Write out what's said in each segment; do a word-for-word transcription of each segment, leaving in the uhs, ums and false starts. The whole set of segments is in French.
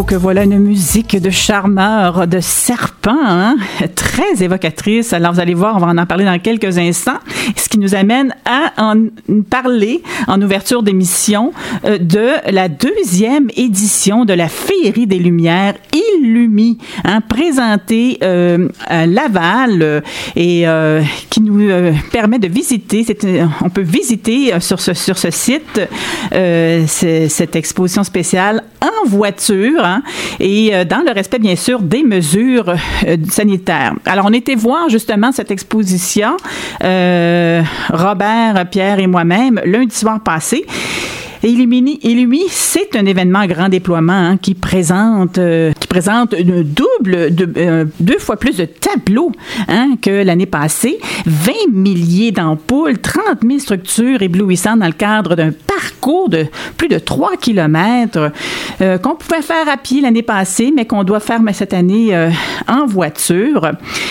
que voilà une musique de charmeur, de serpent, hein? Très évocatrice. Alors, vous allez voir, on va en parler dans quelques instants. Ce qui nous amène à en parler en ouverture d'émission euh, de la deuxième édition de la Féerie des Lumières, Illumi, hein, présentée euh, à Laval euh, et euh, qui nous euh, permet de visiter, c'est, on peut visiter euh, sur, ce, sur ce site euh, c'est, cette exposition spéciale en voiture, hein, et euh, dans le respect, bien sûr, des mesures euh, sanitaires. Alors, on était voir justement cette exposition, euh, Robert, Pierre et moi-même, lundi soir passé. Illumi, Illumi, c'est un événement à grand déploiement, hein, qui présente euh, qui présente une double, de, euh, deux fois plus de tableaux, hein, que l'année passée. vingt milliers d'ampoules, trente mille structures éblouissantes dans le cadre d'un parcours de plus de trois kilomètres euh, qu'on pouvait faire à pied l'année passée, mais qu'on doit faire mais cette année euh, en voiture.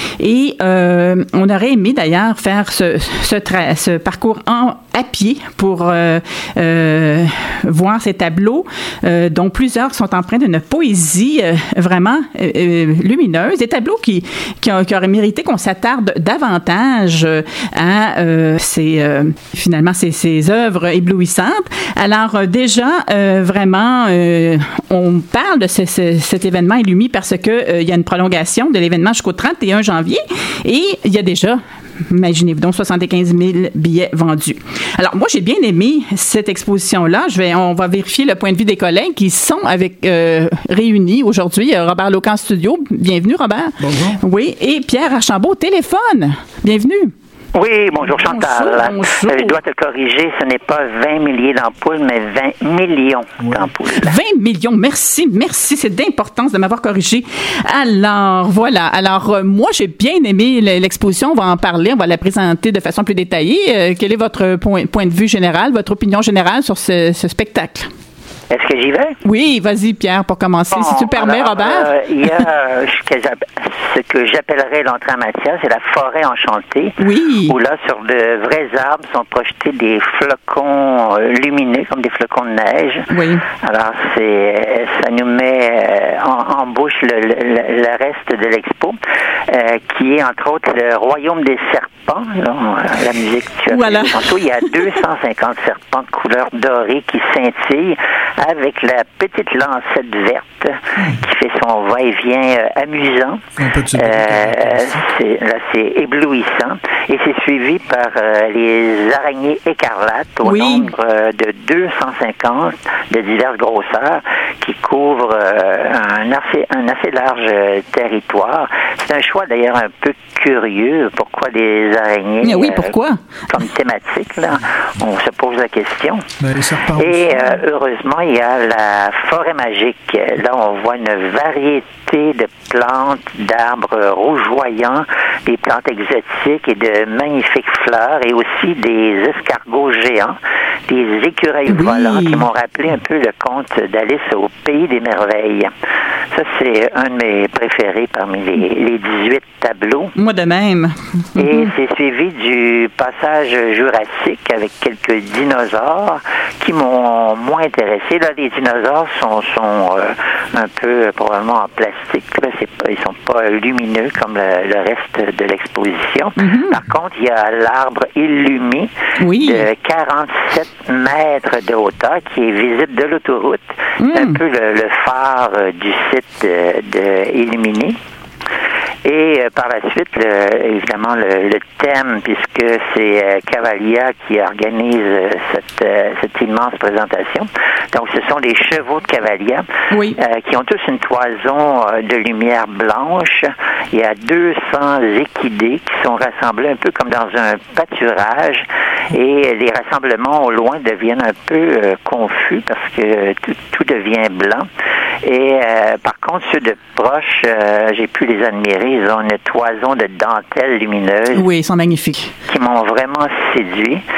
Et euh, on aurait aimé d'ailleurs faire ce, ce, tra- ce parcours en, à pied pour euh, euh, voir ces tableaux, euh, dont plusieurs sont empreints d'une poésie euh, vraiment euh, euh, lumineuse, des tableaux qui, qui, ont, qui auraient mérité qu'on s'attarde davantage euh, à euh, ces, euh, finalement ces, ces œuvres éblouissantes. Alors euh, déjà, euh, vraiment, euh, on parle de ce, ce, cet événement Illumi parce que euh, il y a une prolongation de l'événement jusqu'au trente et un janvier et il y a déjà, imaginez-vous donc, soixante-quinze mille billets vendus. Alors, moi, j'ai bien aimé cette exposition-là. Je vais, on va vérifier le point de vue des collègues qui sont avec euh, réunis aujourd'hui. Robert Locan en studio. Bienvenue, Robert. Bonjour. Oui, et Pierre Archambault au téléphone. Bienvenue. Oui, bonjour Chantal. Bonjour, bonjour. Je dois te corriger, ce n'est pas vingt milliers d'ampoules, mais vingt millions ouais. d'ampoules. vingt millions, merci, merci, c'est d'importance de m'avoir corrigé. Alors, voilà, alors euh, moi j'ai bien aimé l'exposition, on va en parler, on va la présenter de façon plus détaillée. Euh, quel est votre point, point de vue général, votre opinion générale sur ce, ce spectacle? Est-ce que j'y vais? Oui, vas-y, Pierre, pour commencer. Bon, si tu permets, alors, Robert. Euh, il y a ce que j'appellerais l'entrée en matière, c'est la forêt enchantée. Oui. Où là, sur de vrais arbres, sont projetés des flocons lumineux, comme des flocons de neige. Oui. Alors, c'est, ça nous met en, en bouche le, le, le reste de l'expo, euh, qui est, entre autres, le royaume des serpents. Là, la musique que tu as voilà. fait tantôt, il y a deux cent cinquante serpents de couleur dorée qui scintillent, avec la petite lancette verte qui fait son va-et-vient euh, amusant. Euh, c'est, là, c'est éblouissant. Et c'est suivi par euh, les araignées écarlates au oui. nombre euh, de deux cent cinquante de diverses grosseurs qui couvrent euh, un, assez, un assez large euh, territoire. C'est un choix d'ailleurs un peu curieux. Pourquoi les araignées? Mais oui, pourquoi? Euh, comme thématique, là, on se pose la question. Ben, les serpents Et euh, heureusement, il y a la forêt magique. Là, on voit une variété de plantes, d'arbres rougeoyants, des plantes exotiques et de magnifiques fleurs, et aussi des escargots géants, des écureuils oui. volants qui m'ont rappelé un peu le conte d'Alice au Pays des Merveilles. Ça, c'est un de mes préférés parmi les, les dix-huit tableaux. Moi de même. Et mm-hmm. c'est suivi du passage jurassique avec quelques dinosaures qui m'ont moins intéressé. Là, les dinosaures sont, sont euh, un peu probablement en plastique. Là, c'est pas, ils sont pas lumineux comme le, le reste de l'exposition. Mm-hmm. Par contre, il y a l'arbre Illumi oui. de quarante-sept mètres de hauteur qui est visible de l'autoroute. Mm. C'est un peu le, le phare euh, du site de, de Illumini. Et euh, par la suite, le, évidemment, le, le thème, puisque c'est euh, Cavalia qui organise euh, cette, euh, cette immense présentation. Donc, ce sont les chevaux de Cavalia oui. euh, qui ont tous une toison euh, de lumière blanche. Il y a deux cents équidés qui sont rassemblés un peu comme dans un pâturage. Et les rassemblements au loin deviennent un peu euh, confus parce que tout, tout devient blanc. Et euh, par contre, ceux de proche, euh, j'ai pu les admirer. Ils ont une toison de dentelle lumineuse. Oui, ils sont magnifiques. Qui m'ont vraiment séduit.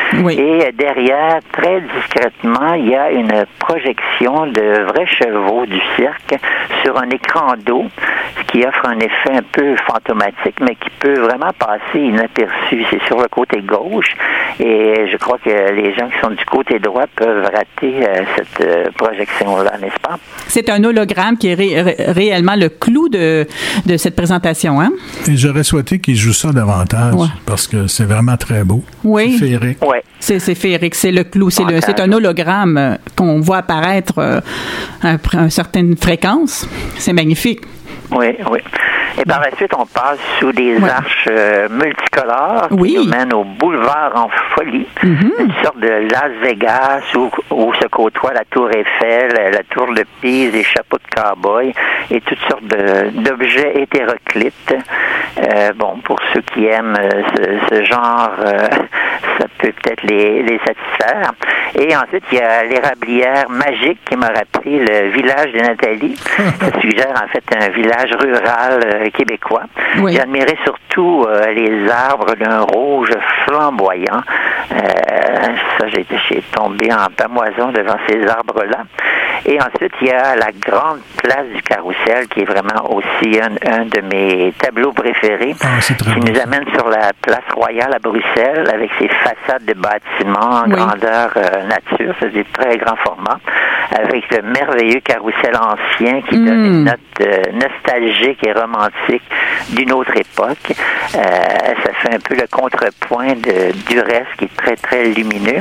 Oui. Et derrière, très discrètement, il y a une projection de vrais chevaux du cirque sur un écran d'eau, ce qui offre un effet un peu fantomatique, mais qui peut vraiment passer inaperçu. C'est sur le côté gauche, et je crois que les gens qui sont du côté droit peuvent rater euh, cette euh, projection-là, n'est-ce pas? C'est un hologramme qui est ré- ré- réellement le clou de, de cette présentation, hein? Et j'aurais souhaité qu'ils jouent ça davantage, ouais. parce que c'est vraiment très beau. Oui. C'est féerique. Ouais. C'est, c'est féerique, c'est le clou. C'est, le, c'est un hologramme qu'on voit apparaître euh, à une certaine fréquence. C'est magnifique. Oui, oui. Et par la suite, on passe sous des ouais. arches euh, multicolores oui. qui nous mènent au boulevard en folie, mm-hmm. une sorte de Las Vegas où, où se côtoient la tour Eiffel, la tour de Pise, les chapeaux de cow-boy et toutes sortes de, d'objets hétéroclites. Euh, bon, pour ceux qui aiment euh, ce, ce genre, euh, ça peut peut-être les, les satisfaire. Et ensuite, il y a l'érablière magique qui m'a rappelé le village de Nathalie. Ça suggère en fait un village rural euh, québécois. Oui. J'ai admiré surtout euh, les arbres d'un rouge flamboyant. Euh, ça, j'ai, j'ai tombé en pamoison devant ces arbres-là. Et ensuite, il y a la grande place du Carrousel, qui est vraiment aussi un, un de mes tableaux préférés, ah, qui nous amène sur la place Royale à Bruxelles, avec ses façades de bâtiments en oui. grandeur euh, nature, c'est des très grands formats, avec le merveilleux Carrousel ancien qui mm. donne une note euh, nostalgique et romantique d'une autre époque. Euh, ça fait un peu le contrepoint de, du reste, qui est très, très lumineux.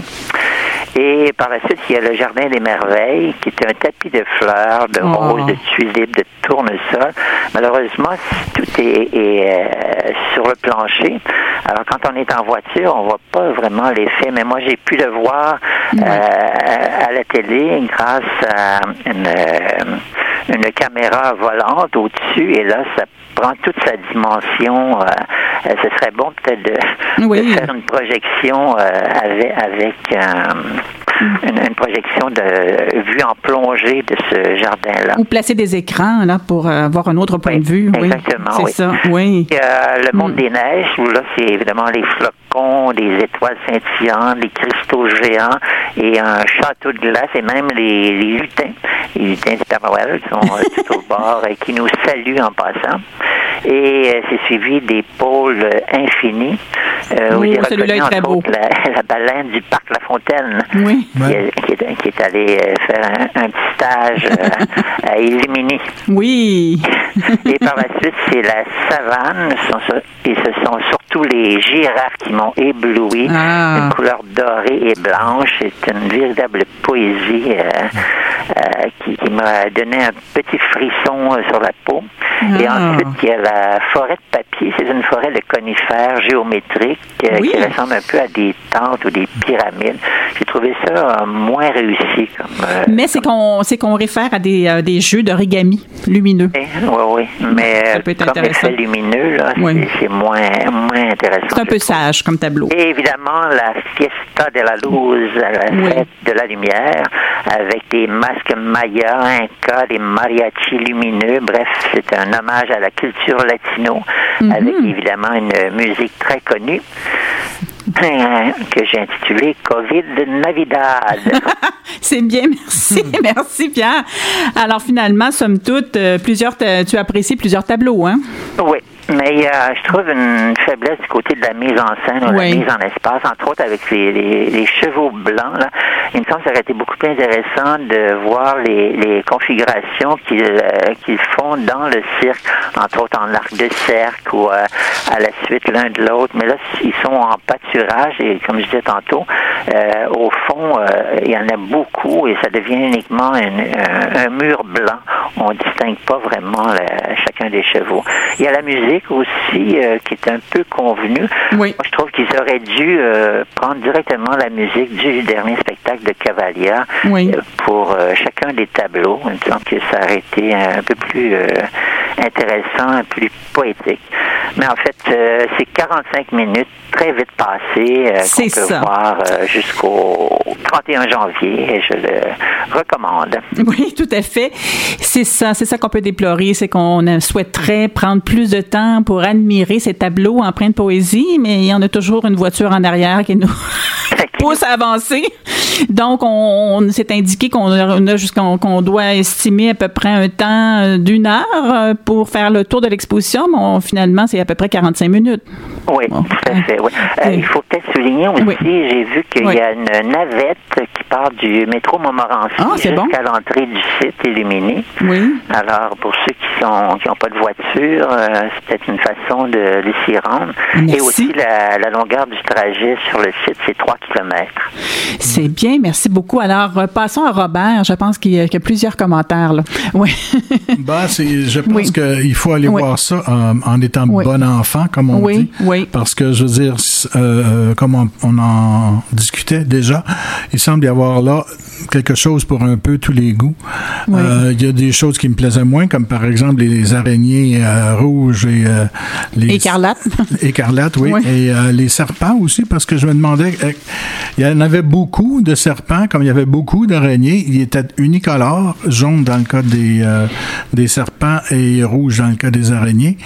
Et par la suite, il y a le Jardin des Merveilles, qui est un tapis de fleurs, de oh. roses, de tulipes, de tournesol. Malheureusement, tout est, est euh, sur le plancher. Alors, quand on est en voiture, on voit pas vraiment l'effet, mais moi, j'ai pu le voir euh, à la télé grâce à une, euh, une caméra volante au-dessus, et là, ça prend toute sa dimension. Euh, euh, ce serait bon peut-être de, oui. de faire une projection euh, avec, avec euh, une, une projection de vue en plongée de ce jardin-là. Ou placer des écrans là pour euh, avoir un autre point oui, de vue. Exactement, oui. C'est oui. ça, oui. Et, euh, le monde mm. des neiges, où là, c'est évidemment les flocons, des étoiles scintillantes, des cristaux géants et un château de glace et même les, les lutins. Les lutins du Père Noël qui sont euh, tout au bord et qui nous saluent en passant. Et euh, c'est suivi des pôles euh, infinis. Euh, oui, où j'ai celui-là est très beau. La, la baleine du parc La Fontaine, oui. qui, est, qui, est, qui est allée euh, faire un, un petit stage euh, à Illuminé. Oui. Et par la suite, c'est la savane. Et ce sont surtout les girafes qui m'ont ébloui. Ah. Une couleur dorée et blanche. C'est une véritable poésie euh, euh, qui, qui m'a donné un petit frisson euh, sur la peau. Ah. Et ensuite, il y a la forêt de papier. C'est une forêt de conifères géométriques euh, oui. qui ressemble un peu à des tentes ou des pyramides. J'ai trouvé ça euh, moins réussi. Comme, euh, Mais c'est qu'on, c'est qu'on réfère à des, euh, des jeux d'origami lumineux. Oui, oui. Mais ça peut être comme intéressant. effet lumineux, là, oui. c'est, c'est moins, moins intéressant. C'est un peu sage comme tableau. Et évidemment, la Fiesta de la Luz, la oui. fête de la lumière, avec des masques mayas, incas, des mariachis lumineux. Bref, c'est un hommage à la culture latino, mm-hmm. avec évidemment une musique très connue que j'ai intitulée Covid Navidad. C'est bien, merci, merci Pierre. Alors finalement, somme toute, euh, plusieurs, tu apprécies plusieurs tableaux, hein? Oui. Mais euh, je trouve une faiblesse du côté de la mise en scène ou oui. la mise en espace, entre autres avec les, les, les chevaux blancs. Là. Il me semble que ça aurait été beaucoup plus intéressant de voir les, les configurations qu'ils, euh, qu'ils font dans le cirque, entre autres en arc de cercle ou euh, à la suite l'un de l'autre. Mais là, ils sont en pâturage et comme je disais tantôt, euh, au fond, euh, il y en a beaucoup et ça devient uniquement une, un, un mur blanc. On ne distingue pas vraiment la, chacun des chevaux. Il y a la musique aussi euh, qui est un peu convenue. Oui. Moi, je trouve qu'ils auraient dû euh, prendre directement la musique du dernier spectacle de Cavalia oui. euh, pour euh, chacun des tableaux. Il me semble que ça aurait été un peu plus euh, intéressant, plus poétique. Mais en fait, euh, c'est quarante-cinq minutes très vite passées euh, qu'on peut ça. voir euh, jusqu'au trente et un janvier et je le recommande. Oui, tout à fait. C'est ça, c'est ça qu'on peut déplorer, c'est qu'on souhaiterait prendre plus de temps pour admirer ces tableaux empreints de poésie, mais il y en a toujours une voiture en arrière qui nous pousse à avancer. Donc, on, on s'est indiqué qu'on a jusqu'on qu'on doit estimer à peu près un temps d'une heure pour faire le tour de l'exposition, mais on, finalement, c'est à peu près quarante-cinq minutes. Oui, bon. Tout à fait. Oui. Euh, il faut peut-être souligner aussi, oui. j'ai vu qu'il oui. y a une navette qui part du métro Montmorency ah, jusqu'à bon. l'entrée du site illuminé. Oui. Alors, pour ceux qui sont qui n'ont pas de voiture, euh, c'est peut-être une façon de, de s'y rendre. Merci. Et aussi, la, la longueur du trajet sur le site, c'est trois kilomètres. C'est bien, merci beaucoup. Alors, passons à Robert. Je pense qu'il y a, qu'il y a plusieurs commentaires, là. Oui. Ben, c'est, je pense oui. qu'il faut aller oui. voir ça en, en étant oui. bon enfant, comme on oui. dit. Oui. Parce que, je veux dire, euh, comme on, on en discutait déjà, il semble y avoir là quelque chose pour un peu tous les goûts. Oui. Euh, il y a des choses qui me plaisaient moins, comme par exemple les araignées euh, rouges et euh, les... Écarlates. Écarlates, oui. oui. Et euh, les serpents aussi, parce que je me demandais... Euh, il y en avait beaucoup de serpents, comme il y avait beaucoup d'araignées. Ils étaient unicolores, jaune dans le cas des, euh, des serpents et rouge dans le cas des araignées.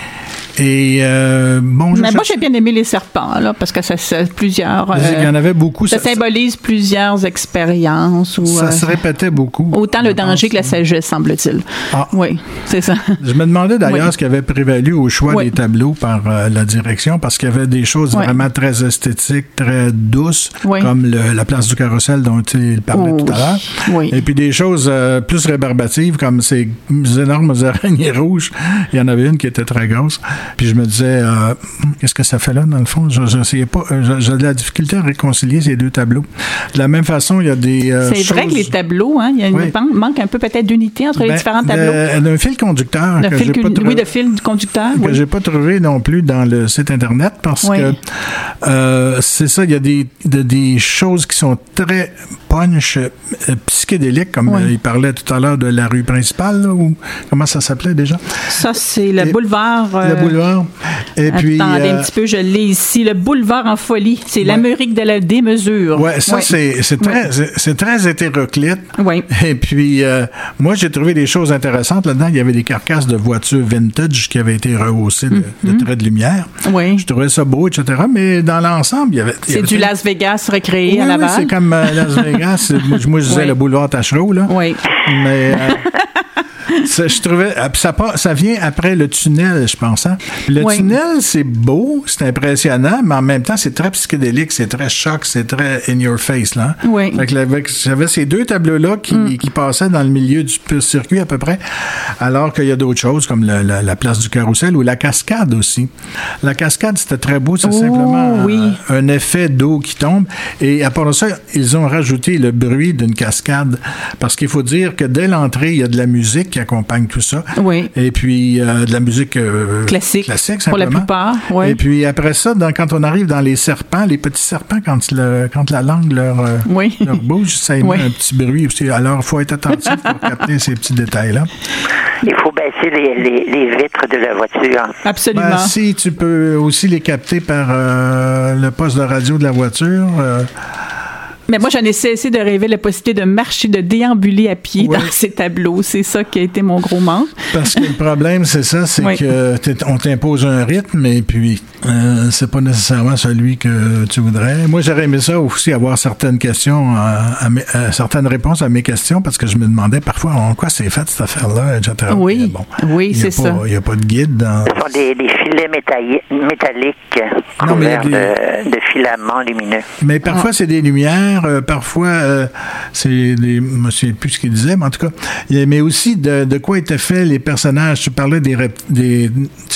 Et euh, bon, je Mais cherche... moi, j'ai bien aimé les serpents, là, parce que ça, ça plusieurs... Euh, il y en avait beaucoup. Ça, ça symbolise ça, plusieurs expériences. Ou, ça euh, se répétait beaucoup. Autant le danger pense. que la sagesse, semble-t-il. Ah. Oui, c'est ça. Je me demandais d'ailleurs oui. ce qui avait prévalu au choix oui. des tableaux par euh, la direction, parce qu'il y avait des choses oui. vraiment très esthétiques, très douces, oui. comme le, la place du Carrousel dont il parlait oh. tout à l'heure. Oui. Et puis des choses euh, plus rébarbatives, comme ces énormes araignées rouges. Il y en avait une qui était très grosse. Puis je me disais, euh, qu'est-ce que ça fait là, dans le fond? Je n'essayais pas. J'ai de la difficulté à réconcilier ces deux tableaux. De la même façon, il y a des euh, C'est choses... vrai que les tableaux, hein, il y a une oui. manque un peu peut-être d'unité entre ben, les différents tableaux. D'un fil conducteur. Le que fil j'ai cu... pas trouvé, oui, de fil conducteur. Que oui. j'ai pas trouvé non plus dans le site Internet, parce oui. que euh, c'est ça, il y a des, de, des choses qui sont très punch, euh, psychédéliques, comme oui. euh, il parlait tout à l'heure de la rue principale, là, ou comment ça s'appelait déjà? Ça, c'est le Et, boulevard... Euh... Le boulevard. Et Attendez puis, euh... un petit peu, je l'ai ici. Le boulevard en folie. C'est ouais. l'Amérique de la démesure. Oui, ça, ouais. c'est, c'est, très, ouais. c'est, c'est très hétéroclite. Oui. Et puis, euh, moi, j'ai trouvé des choses intéressantes là-dedans. Il y avait des carcasses de voitures vintage qui avaient été rehaussées de, mm-hmm. de traits de lumière. Oui. Je trouvais ça beau, et cetera. Mais dans l'ensemble, il y avait... Il y c'est avait du fait... Las Vegas recréé oui, à Laval. Oui, c'est comme euh, Las Vegas. moi, moi, je disais oui. le boulevard Tachereau, là. Oui. Mais... Euh, Ça, je trouvais, ça, ça vient après le tunnel, je pense. Hein? Le oui. tunnel, c'est beau, c'est impressionnant, mais en même temps, c'est très psychédélique, c'est très choc, c'est très in your face. Là. Oui. Fait que j'avais ces deux tableaux-là qui, mm. qui passaient dans le milieu du circuit à peu près, alors qu'il y a d'autres choses comme le, la, la place du Carrousel ou la cascade aussi. La cascade, c'était très beau, c'est oh, simplement oui. un, un effet d'eau qui tombe. Et à part de ça, ils ont rajouté le bruit d'une cascade, parce qu'il faut dire que dès l'entrée, il y a de la musique qui accompagne tout ça. Oui. Et puis, euh, de la musique euh, classique. Classique, pour la plupart. Oui. Et puis, après ça, dans, quand on arrive dans les serpents, les petits serpents, quand, le, quand la langue leur, euh, oui. leur bouge, ça émet oui. un petit bruit aussi. Alors, il faut être attentif pour capter ces petits détails-là. Il faut baisser les, les, les vitres de la voiture. Absolument. Ben, si tu peux aussi les capter par euh, le poste de radio de la voiture... Euh, Mais moi, j'en ai cessé de rêver la possibilité de marcher, de déambuler à pied oui. dans ces tableaux. C'est ça qui a été mon gros manque. Parce que le problème, c'est ça, c'est oui. qu'on t'impose un rythme et puis euh, c'est pas nécessairement celui que tu voudrais. Moi, j'aurais aimé ça aussi, avoir certaines questions, à, à mes, à certaines réponses à mes questions, parce que je me demandais parfois en quoi c'est fait cette affaire-là, et cetera. Oui, bon, oui c'est pas, ça. Il n'y a pas de guide dans... Ce sont des, des filets métalli- métalliques non, couverts des... de, de filaments lumineux. Mais parfois, ah. c'est des lumières. Euh, parfois, euh, c'est des... Je ne sais plus ce qu'il disait, mais en tout cas, il y a, mais aussi de, de quoi étaient faits les personnages. Tu parlais des, rep, des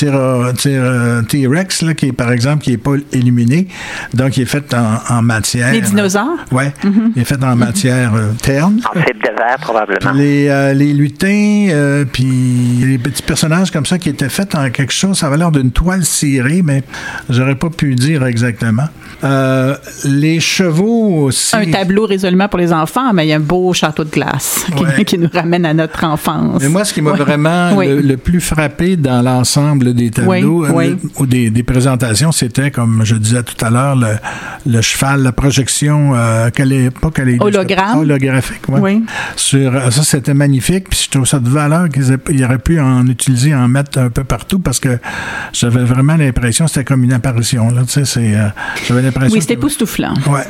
T-Rex, là, qui est, par exemple, qui n'est pas illuminé, donc il est fait en, en matière. Les dinosaures? Oui, mm-hmm. il est fait en matière euh, terne. En fibre de verre, probablement. Les, euh, les lutins, euh, puis les petits personnages comme ça qui étaient faits en quelque chose, ça avait l'air d'une toile cirée, mais j'aurais pas pu dire exactement. Euh, les chevaux aussi. Un tableau résolument pour les enfants, mais il y a un beau château de glace qui, ouais. qui nous ramène à notre enfance. Mais moi, ce qui m'a ouais. vraiment oui. le, le plus frappé dans l'ensemble des tableaux oui, euh, oui. ou des, des présentations, c'était, comme je disais tout à l'heure, le, le cheval, la projection, euh, quelle est, pas quelle est, hologramme. holographique. Ouais. Oui. Sur, ça, c'était magnifique. Puis je trouve ça de valeur qu'ils aient, ils auraient pu en utiliser, en mettre un peu partout, parce que j'avais vraiment l'impression que c'était comme une apparition. Là, tu sais, c'est, euh, j'avais l'impression oui, c'était que, époustouflant. Ouais.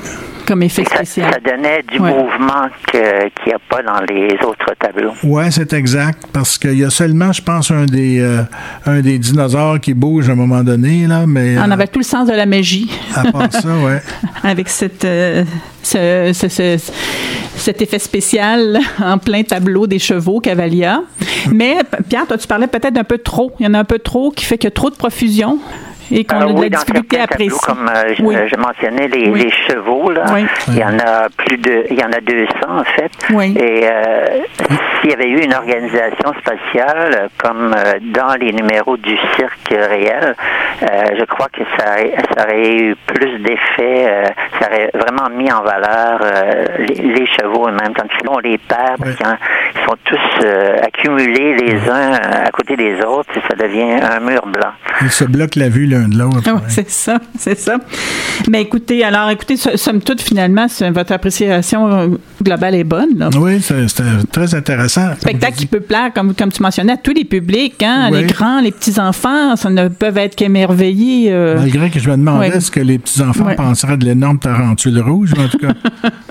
comme effet spécial. Ça, ça donnait du ouais. mouvement que, qu'il n'y a pas dans les autres tableaux. Oui, c'est exact, parce qu'il y a seulement, je pense, un des, euh, un des dinosaures qui bouge à un moment donné, là, mais... On euh, avait tout le sens de la magie. À part ça, oui. Avec cette, euh, ce, ce, ce, cet effet spécial en plein tableau des chevaux Cavalia. Mais, Pierre, toi, tu parlais peut-être d'un peu trop. Il y en a un peu trop qui fait qu'il y a trop de profusion. Et qu'on euh, a de oui, la difficulté à apprécier. Comme euh, oui. je, je mentionnais les, oui. les chevaux, là, oui. il y en a plus de, il y en a deux cents en fait. Oui. Et euh, s'il y avait eu une organisation spatiale comme euh, dans les numéros du cirque réel, euh, je crois que ça, ça aurait eu plus d'effet, euh, ça aurait vraiment mis en valeur euh, les, les chevaux et même quand on les perd, parce qu'ils oui. sont tous euh, accumulés les oui. uns à côté des autres, et ça devient un mur blanc. Ils se bloquent la vue l'un de l'autre. Oui, ouais. c'est ça, c'est ça. Mais écoutez, alors écoutez, somme toute, finalement, votre appréciation globale est bonne. Là. Oui, c'est, c'était très intéressant. Spectacle qui peut plaire, comme, comme tu mentionnais, à tous les publics, hein, oui. les grands, les petits-enfants, ça ne peuvent être qu'émerveillés. Euh... Malgré que je me demandais oui. ce que les petits-enfants oui. penseraient de l'énorme tarentule rouge, en tout cas.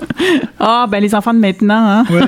Ah, ben les enfants de maintenant, hein, oui.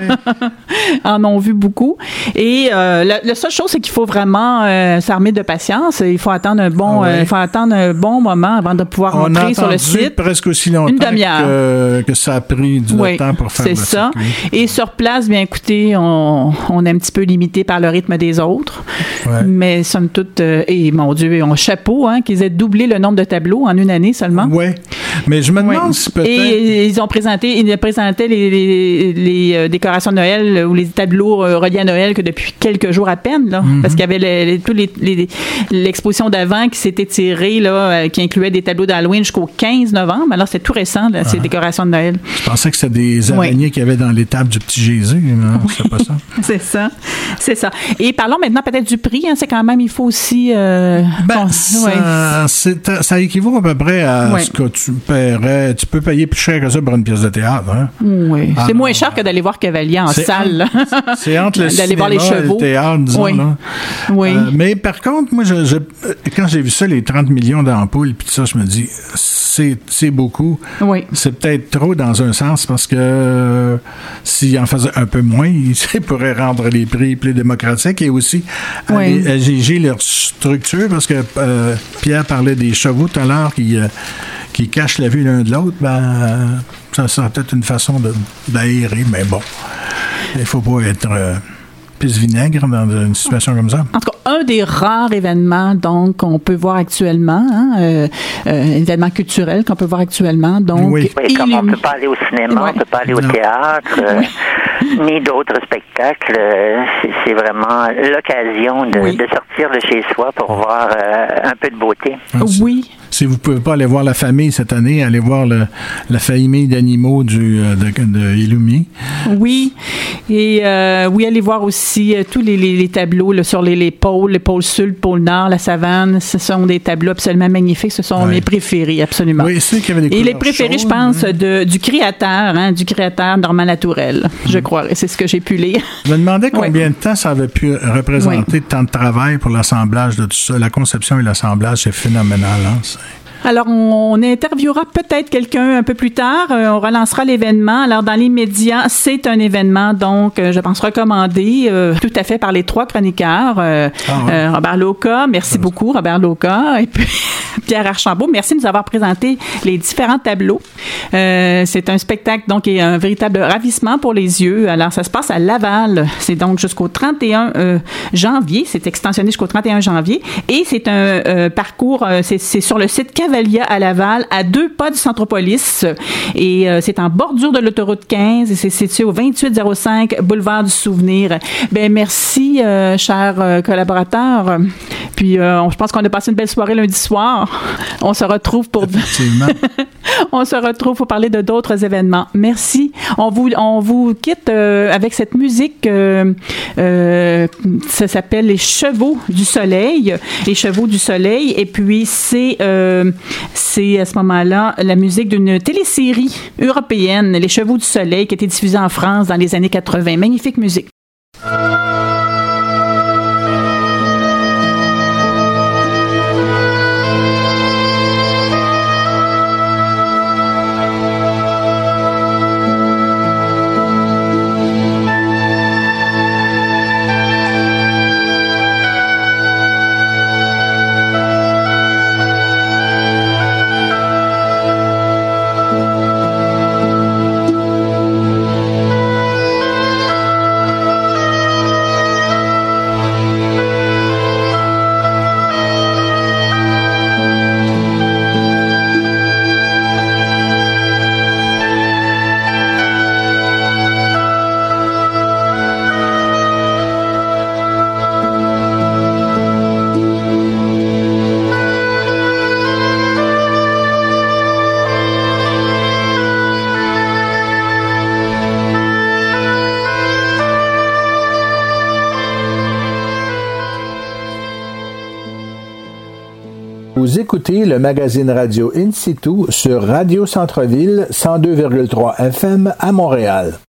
en ont vu beaucoup. Et euh, la, la seule chose, c'est qu'il faut vraiment euh, s'armer de patience. Il faut attendre un bon, ah oui. euh, il faut attendre un bon moment avant de pouvoir On entrer sur le site. Presque aussi longtemps une demi-heure. Que, que ça a pris du oui, temps pour faire c'est le ça. circuit. Et sur place, bien écoutez, on, on est un petit peu limité par le rythme des autres. Ouais. Mais somme toute, euh, et mon Dieu, on chapeau, hein, qu'ils aient doublé le nombre de tableaux en une année seulement. Oui. Mais je me demande ouais. si peut-être... Et ils ont présenté, ils présentaient les, les, les euh, décorations de Noël ou les tableaux euh, reliés à Noël que depuis quelques jours à peine, là. Mm-hmm. Parce qu'il y avait les, les, tous les, les, l'exposition d'avant qui s'était tirée, là, euh, qui incluait des tableaux d'Halloween jusqu'au quinze novembre. Alors, c'est tout récent, là, ah. ces décorations de Noël. Je pensais que c'était des araignées oui. qu'il y avait dans l'étable du petit Jésus. Non, oui. c'est pas ça. c'est ça. C'est ça. Et parlons maintenant peut-être du prix. Hein, c'est quand même, il faut aussi... Euh, ben, bon, ça, ouais. c'est, ça équivaut à peu près à oui. ce que tu paierais. Tu peux payer plus cher que ça pour une pièce de théâtre. Hein? Oui. Ah, c'est moins cher que d'aller voir Cavalia en c'est salle. En, c'est entre le d'aller voir les chevaux. Et le théâtre, disons. Oui. Là. oui. Euh, mais par contre, moi, je, je, quand j'ai vu ça, les trente millions d'ampoules, puis ça, je me dis, c'est, c'est beaucoup. Oui. C'est peut-être trop dans un sens parce que euh, s'il en faisait un peu moins, il pourrait rendre les prix plus démocratiques et aussi oui. alléger leur structure parce que euh, Pierre parlait des chevaux tout à l'heure qui, euh, qui cachent la vue l'un de l'autre. Ben, euh, ça serait peut-être une façon de, d'aérer, mais bon, il ne faut pas être... Euh, plus vinaigre dans une situation comme ça. En tout cas, un des rares événements donc qu'on peut voir actuellement, hein, euh, euh, événement culturel qu'on peut voir actuellement. Donc, oui, oui comme on ne peut pas aller au cinéma, ouais. on ne peut pas aller au non. théâtre, euh, ni d'autres spectacles. Euh, c'est, c'est vraiment l'occasion de, oui. de sortir de chez soi pour voir euh, un peu de beauté. Oui. Si vous ne pouvez pas aller voir la famille cette année, allez voir le, la famille d'animaux du, de, de Illumi. Oui. Et euh, oui, allez voir aussi euh, tous les, les, les tableaux là, sur les, les pôles, le pôle sud, le pôle nord, la savane. Ce sont des tableaux absolument magnifiques. Ce sont ouais. mes préférés, absolument. Oui, c'est qu'il y avait des Et les préférés, chaudes, je pense, hein. de, du créateur, hein, du créateur Normand Latourelle, mmh. je crois. Et c'est ce que j'ai pu lire. Je me demandais combien ouais. de temps ça avait pu représenter oui. de temps de travail pour l'assemblage de tout ça. La conception et l'assemblage, c'est phénoménal. Hein, c'est... Alors, on, on interviewera peut-être quelqu'un un peu plus tard. Euh, on relancera l'événement. Alors, dans les médias, c'est un événement, donc, euh, je pense, recommandé euh, tout à fait par les trois chroniqueurs. Euh, ah ouais. euh, Robert Loca, merci ah, beaucoup, Robert Loca. Et puis, Pierre Archambault, merci de nous avoir présenté les différents tableaux. Euh, c'est un spectacle, donc, et un véritable ravissement pour les yeux. Alors, ça se passe à Laval. C'est donc jusqu'au trente et un euh, janvier. C'est extensionné jusqu'au trente et un janvier. Et c'est un euh, parcours, euh, c'est, c'est sur le site Cavalia à Laval, à deux pas du Centropolis. Et euh, c'est en bordure de l'autoroute quinze et c'est situé au vingt-huit zéro cinq boulevard du Souvenir. Ben merci, euh, chers euh, collaborateurs. Puis, euh, je pense qu'on a passé une belle soirée lundi soir. On se retrouve pour... Effectivement. On se retrouve pour parler de d'autres événements. Merci. On vous, on vous quitte euh, avec cette musique. Euh, euh, ça s'appelle Les Chevaux du Soleil. Les Chevaux du Soleil. Et puis, c'est, euh, c'est à ce moment-là la musique d'une télésérie européenne, Les Chevaux du Soleil, qui a été diffusée en France dans les années quatre-vingts. Magnifique musique. écoutez le magazine radio In Situ sur Radio Centre-Ville cent deux virgule trois F M à Montréal.